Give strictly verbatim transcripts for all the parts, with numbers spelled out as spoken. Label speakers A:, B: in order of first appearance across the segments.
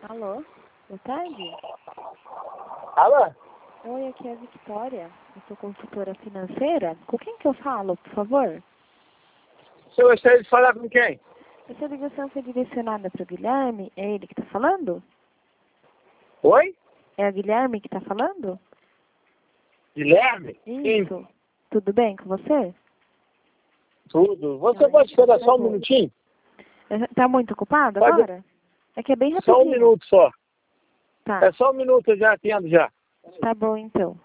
A: Alô? Boa tarde.
B: Alô?
A: Oi, aqui é a Victoria. Eu sou consultora financeira. Com quem que eu falo, por favor?
B: Você gostaria de falar com quem?
A: Essa ligação foi direcionada para o Guilherme. É ele que está falando?
B: Oi?
A: É o Guilherme que está falando?
B: Guilherme?
A: Isso.
B: Sim.
A: Tudo bem com você?
B: Tudo. Você
A: Ah,
B: pode esperar
A: tá
B: só um
A: bom.
B: minutinho?
A: Está muito ocupado
B: Pode.
A: agora? É que é bem
B: Só um
A: rapidinho.
B: minuto só.
A: Tá.
B: É só um minuto, eu já atendo já.
A: Tá bom, então.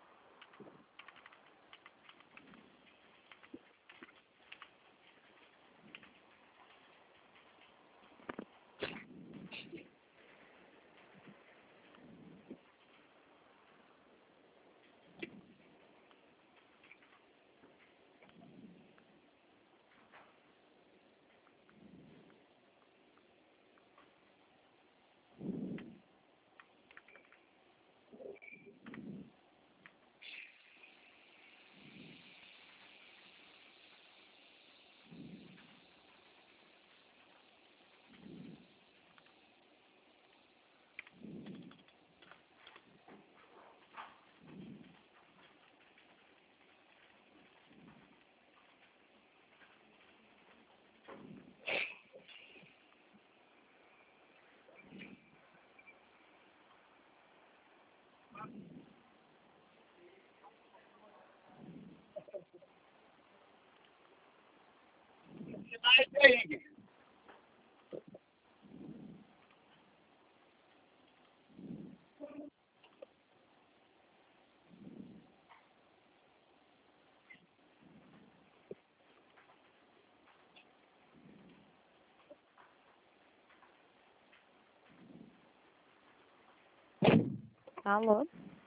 A: Alô?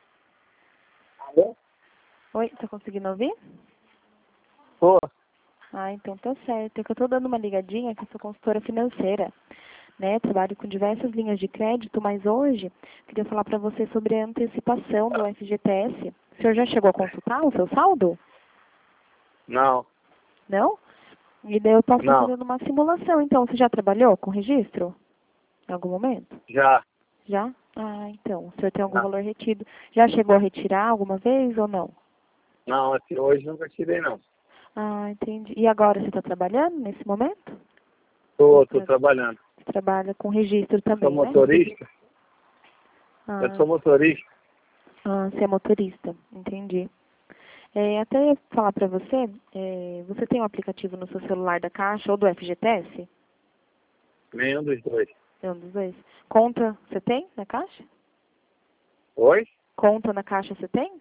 B: Alô?
A: Oi, tá conseguindo ouvir?
B: Tô.
A: Ah, então tá certo. É que eu tô dando uma ligadinha, que eu sou consultora financeira, né? Trabalho com diversas linhas de crédito, mas hoje queria falar para você sobre a antecipação do F G T S. O senhor já chegou a consultar o seu saldo?
B: Não.
A: Não? E daí eu posso estar
B: Não.
A: fazendo uma simulação. Então, você já trabalhou com registro? Em algum momento?
B: Já.
A: Já? Ah, então. O senhor tem algum
B: Não.
A: valor retido? Já chegou a retirar alguma vez ou não?
B: Não, até hoje nunca tirei não.
A: Ah, entendi. E agora você está trabalhando nesse momento?
B: Tô, tô
A: Você
B: trabalhando.
A: trabalha com registro
B: Eu sou
A: também, né?
B: motorista. Eu
A: Ah,
B: sou motorista.
A: ah, você é motorista. Entendi. É, até ia falar para você, é, você tem um aplicativo no seu celular da Caixa ou do F G T S?
B: Nenhum dos dois.
A: É um dos dois. Conta você tem na Caixa?
B: Oi?
A: Conta na Caixa você tem?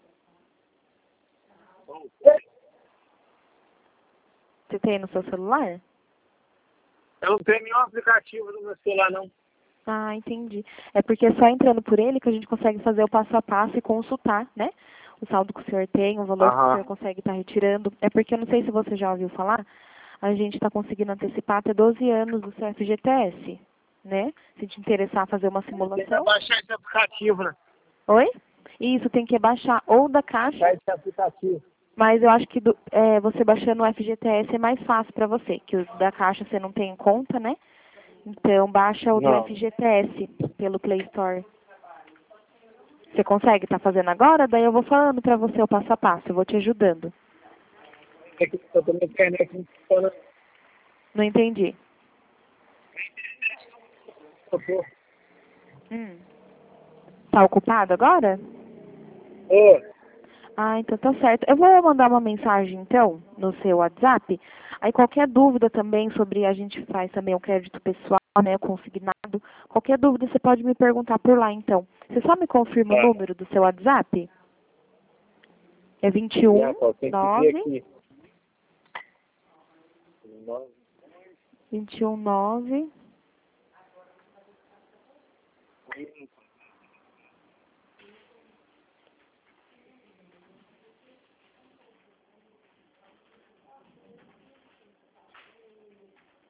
A: Você tem no seu celular?
B: Eu não tenho nenhum aplicativo no meu celular não.
A: Ah, entendi. É porque é só entrando por ele que a gente consegue fazer o passo a passo e consultar, né? O saldo que o senhor tem, o valor que o senhor
B: Aham.
A: consegue estar retirando. É porque eu não sei se você já ouviu falar, a gente está conseguindo antecipar até doze anos do seu F G T S, né? Se te interessar fazer uma
B: Tem que
A: simulação.
B: baixar esse aplicativo, né?
A: Oi? Isso, tem que baixar ou da Caixa,
B: Baixar esse aplicativo.
A: mas eu acho que do- é, você baixando o F G T S é mais fácil para você, que o da Caixa você não tem em conta, né? Então, baixa o do
B: Não.
A: F G T S pelo Play Store. Você consegue estar fazendo agora? Daí eu vou falando para você o passo a passo, eu vou te ajudando.
B: É que eu tô na internet não funciona.
A: Não entendi.
B: Eu tô.
A: Hum. Tá ocupado agora?
B: Ô,
A: Ah, então tá certo. Eu vou mandar uma mensagem, então, no seu WhatsApp. Aí qualquer dúvida também sobre a gente faz também o crédito pessoal, né, consignado. Qualquer dúvida você pode me perguntar por lá, então. Você só me confirma o
B: tá.
A: número do seu WhatsApp? É vinte e
B: Já,
A: um,
B: pô, tem que ver
A: nove,
B: aqui.
A: vinte e um, nove.